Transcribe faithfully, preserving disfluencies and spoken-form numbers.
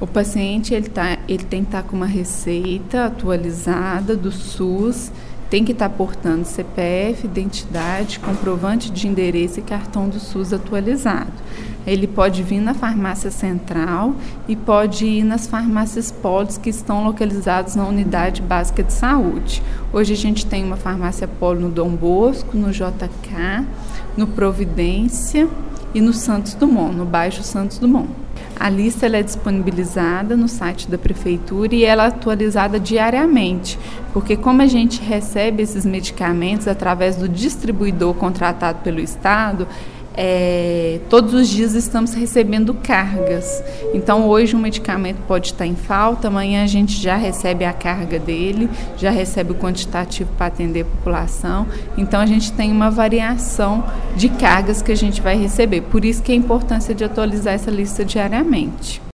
O paciente ele tá, ele tem que estar com uma receita atualizada do SUS, tem que estar portando C P F, identidade, comprovante de endereço e cartão do SUS atualizado. Ele pode vir na farmácia central e pode ir nas farmácias Polos que estão localizadas na unidade básica de saúde. Hoje a gente tem uma farmácia Polo no Dom Bosco, no J K, no Providência e no Santos Dumont, no bairro Santos Dumont. A lista ela é disponibilizada no site da prefeitura e ela é atualizada diariamente, porque como a gente recebe esses medicamentos através do distribuidor contratado pelo Estado, É, todos os dias estamos recebendo cargas. Então hoje um medicamento pode estar em falta, amanhã a gente já recebe a carga dele, já recebe o quantitativo para atender a população. Então a gente tem uma variação de cargas que a gente vai receber. Por isso que é a importância de atualizar essa lista diariamente.